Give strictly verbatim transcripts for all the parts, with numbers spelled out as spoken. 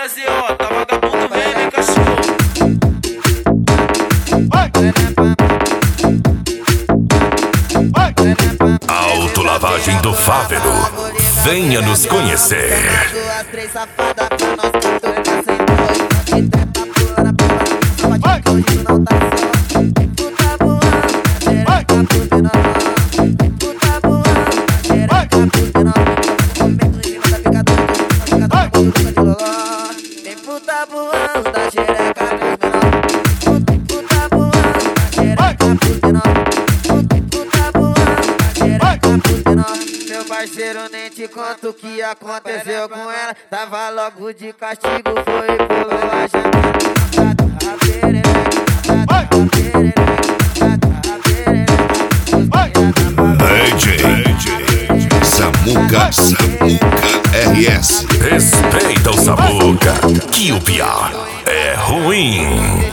da Z O, tá vagabundo mesmo, cachorro. Autolavagem do Fávero, venha nos conhecer. Tem puta voando da xereca pros menor. Puta voando da xereca pros menor. Puta voando da xereca pros menor. Meu parceiro, nem te conto o que aconteceu com ela. Tava logo de castigo, foi e pulou a janela. A perereca, a perereca, a perereca. D J Samuca, Samuca R S. Respeita o Samuca, que o pior é ruim.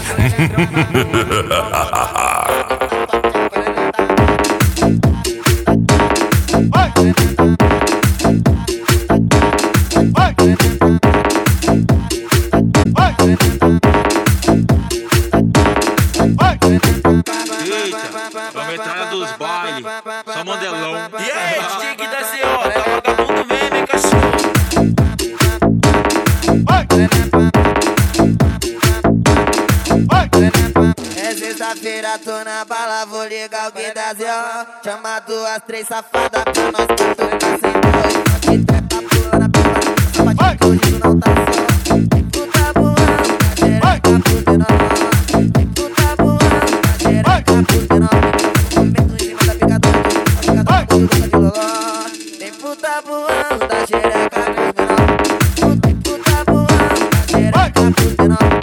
Eita, vamos entrar dos bailes, só modelão. E aí, D J da Z O, tá vagabundo mesmo, cachorro. É sexta-feira, tô na bala, vou ligar alguém da Z O. Chamado as três safadas pra nós que tô sem dois. Que trepa pulando a pipa, só bate que hoje não tá só. Puta voando, xereca pros menor. Puta voando, xereca pros menor. Comendo em cima da picadora, a picadora gosta de loló. Tem puta voando da xereca pros menor. Puta voando da xereca pros menor.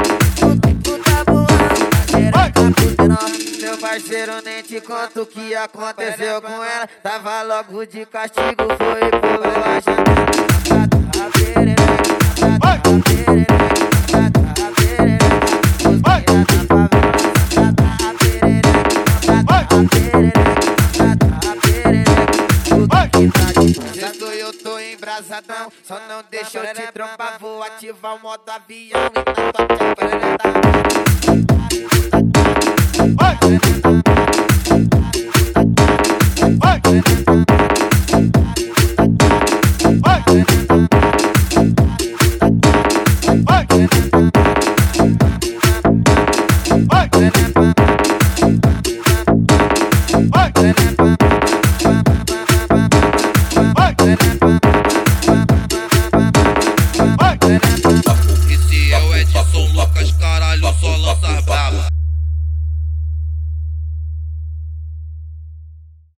Meu parceiro, nem te conto o que aconteceu com ela. Tava logo de castigo, foi e pulou a janela. A perereca, a perereca, a perereca. Os guia da favela, a perereca, a perereca, a perereca. Já tô, eu tô embrasadão, só não deixa eu te trombar. Vou ativar o modo avião e na tua tia perereca. Vai! Vai!